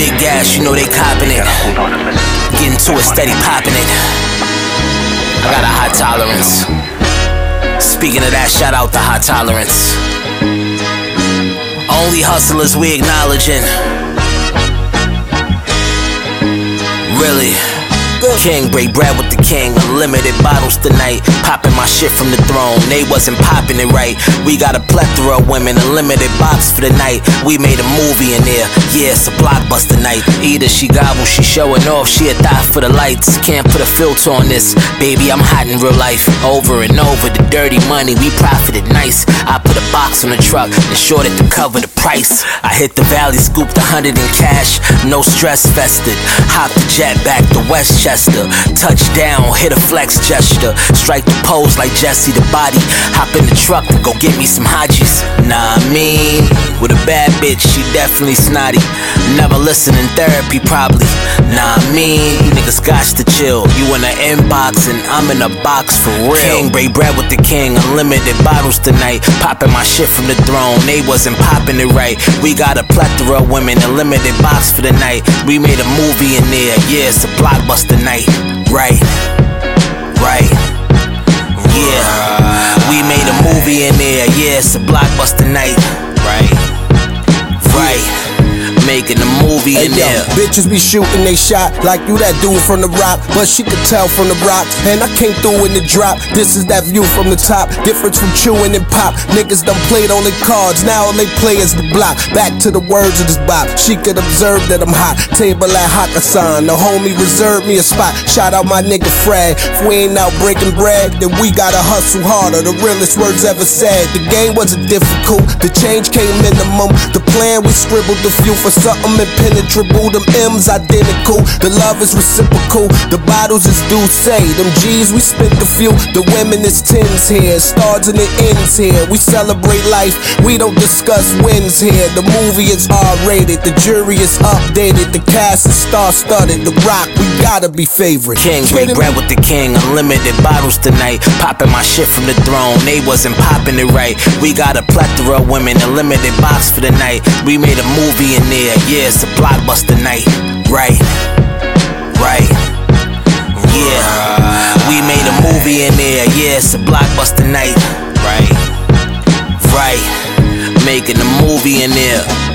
big gas, you know they copping it. Getting to it, steady popping it. I got a high tolerance. Speaking of that, shout out to High Tolerance. Only hustlers we acknowledging. Really. King, break bread with the king. Unlimited bottles tonight. Popping my shit from the throne. They wasn't popping it right. We got a plethora of women. Unlimited box for the night. We made a movie in there. Yeah, it's a blockbuster night. Either she gobble, she showing off. She a thot for the lights. Can't put a filter on this. Baby, I'm hot in real life. Over and over, the dirty money. We profited nice. I put a box on the truck and shorted to cover the price. I hit the valley, scooped 100 in cash. No stress vested. Hop the jet back to Westchester. Touchdown, hit a flex gesture. Strike the pose like Jesse the Body. Hop in the truck and go get me some Hajis. Nah, I mean, with a bad bitch, she definitely snotty. Never listen in therapy, probably. Nah, I mean, you niggas got to chill. You in the inbox and I'm in a box for real. King, break bread with the king. Unlimited bottles tonight. Popping my shit from the throne. They wasn't popping it right. We got a plethora of women. Unlimited box for the night. We made a movie in there. Yeah, it's a blockbuster night. Right. Yeah, we made a movie in there. Yeah, it's a blockbuster night. Right. Making a movie in there. Bitches be shooting they shot like you that dude from the Rock, but she could tell from the rocks. And I came through in the drop. This is that view from the top. Difference from chewing and pop. Niggas done played on their cards. Now all they play is the block. Back to the words of this bop. She could observe that I'm hot. Table at Hakkasan. The homie reserved me a spot. Shout out my nigga Fred. If we ain't out breaking bread, then we gotta hustle harder. The realest words ever said. The game wasn't difficult. The change came minimum. The plan we scribbled the few for something impenetrable. Them M's identical. The love is reciprocal. The bottles is Douce. Them G's we spent the few. The women is tens here. Starts and it ends here. We celebrate life. We don't discuss wins here. The movie is R-rated. The jury is updated. The cast is star-studded. The Rock, we gotta be favorite. King, break bread with the king. Unlimited bottles tonight. Popping my shit from the throne. They wasn't popping it right. We got a plethora of women. Unlimited box for the night. We made a movie in there. Yeah, it's a blockbuster night. Right. Yeah, we made a movie in there. Yeah, it's a blockbuster night. Right. Making a movie in there.